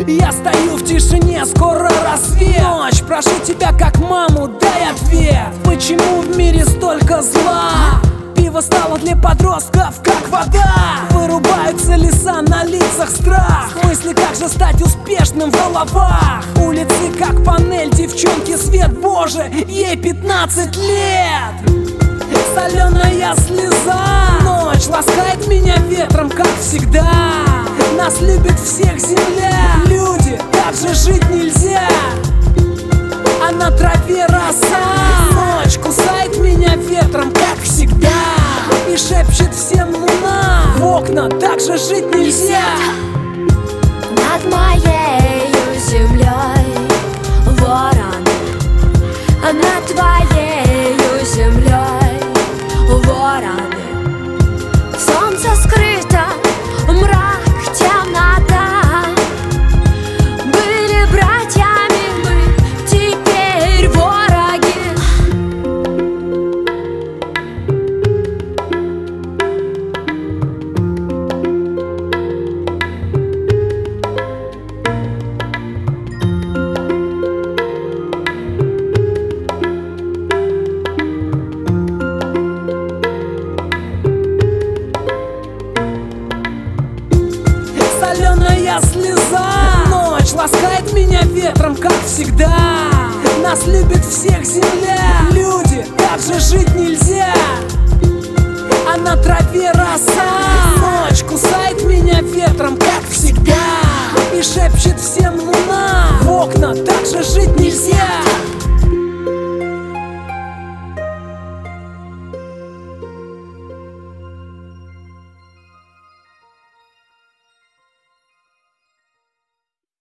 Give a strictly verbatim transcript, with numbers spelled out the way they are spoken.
Я стою в тишине, скоро рассвет. Ночь, прошу тебя как маму, дай ответ. Почему в мире столько зла? Пиво стало для подростков как вода. Вырубаются леса, на лицах страх. Мысли, как же стать успешным в головах. Улицы как панель, девчонки свет божий. Ей пятнадцать лет. Соленая слеза. Ночь ласкает меня ветром, как всегда. Нас любит всех земля. Люди, так же жить нельзя. А на траве роса. Ночь кусает меня ветром, как всегда. И шепчет всем луна. В окна, так же жить нельзя. Над моею землей вороны, а над твоею землей вороны. Солнце скрыто, мрак, темнота. Были братьями мы, теперь враги. Соленая слеза. Ночь ласкает меня ветром, как всегда. Нас любит всех земля. Люди, так же жить нельзя. А на траве роса. Ночь кусает меня ветром, как всегда. И шепчет всем луна.